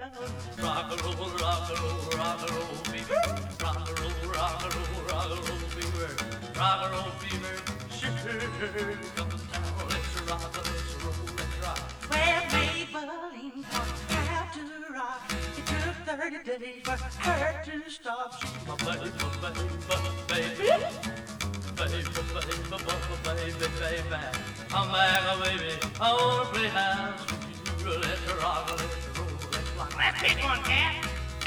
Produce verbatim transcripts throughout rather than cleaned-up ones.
Rock and roll, rock and roll, rock and roll fever. Rock and roll, rock and roll, rock and roll fever. Rock and roll fever. Sure comes down. Let's rock, let's roll, let's rock. Well, Maybelline taught how to rock. It took thirty days for her to stop. She's my baby, baby, baby. Baby, baby, baby, baby, baby. I'm back, baby. I wanna play house with you. Let's rock, let's roll, let's rock. Let's pick one, cat.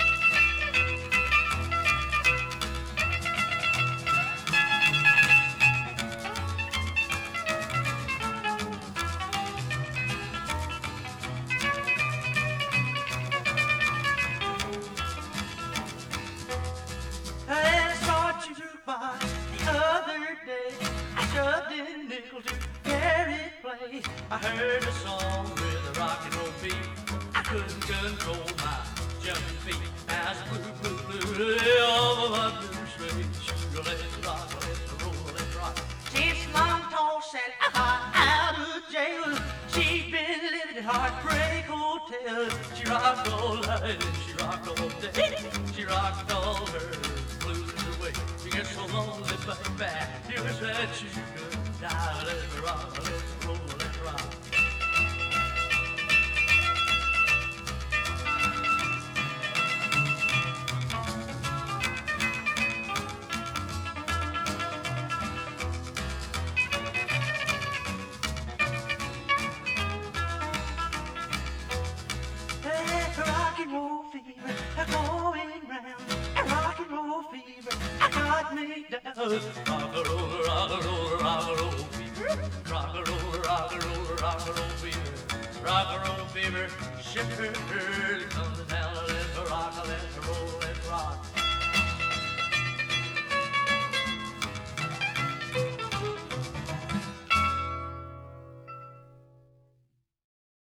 I saw jukebox the other day. I shoved in nickel to hear it play. I heard a song with a rock and roll beat. I couldn't control my jumping feet. As blue, blue, blue, all of my blue suede shoes. Let's rock, let's roll, let's rock. Since Long Tall Sally got out of jail, she's been living at Heartbreak Hotel. She rocked all night and she rocked all day. She rocked all her blues away. You get so lonely, baby. You wish that you could die. Let's rock, let's roll, let's rock. Rock and roll fever, going round. Rock and roll fever, got me down. Rock and roll, rock and roll, rock and roll fever. Rock and roll, rock and roll, rock and roll fever. Rock and roll fever, shiver, comes down.